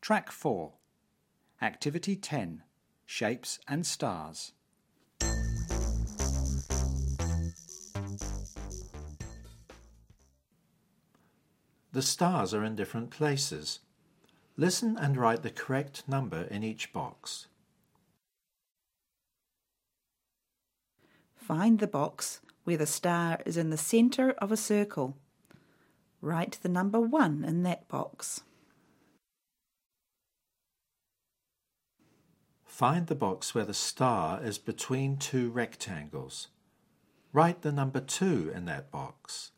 Track 4. Activity 10. Shapes and Stars. The stars are in different places. Listen and write the correct number in each box. Find the box where the star is in the centre of a circle. Write the number 1 in that box. Find the box where the star is between two rectangles. Write the number 2 in that box.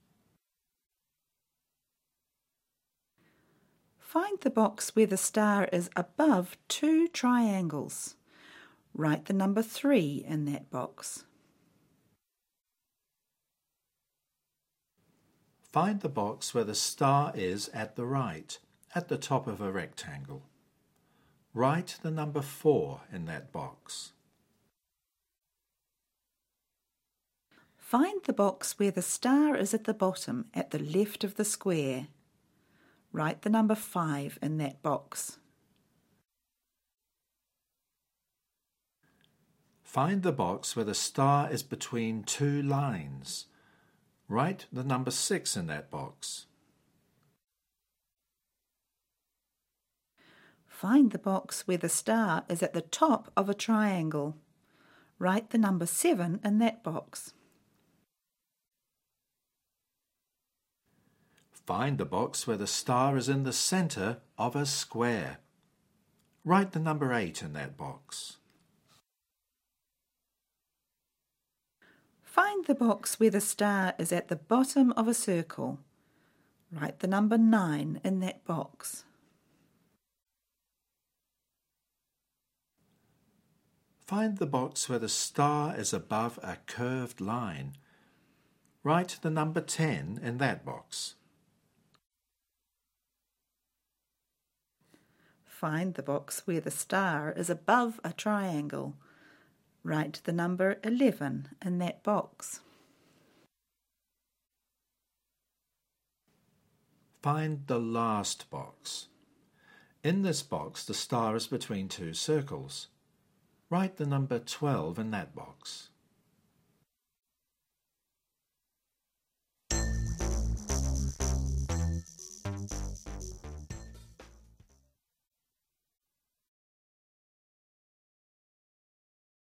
Find the box where the star is above two triangles. Write the number 3 in that box. Find the box where the star is at the right, at the top of a rectangle. Write the number 4 in that box. Find the box where the star is at the bottom, at the left of the square. Write the number 5 in that box. Find the box where the star is between two lines. Write the number 6 in that box. Find the box where the star is at the top of a triangle. Write the number 7 in that box. Find the box where the star is in the centre of a square. Write the number 8 in that box. Find the box where the star is at the bottom of a circle. Write the number 9 in that box. Find the box where the star is above a curved line. Write the number 10 in that box. Find the box where the star is above a triangle. Write the number 11 in that box. Find the last box. In this box, the star is between two circles. Write the number 12 in that box.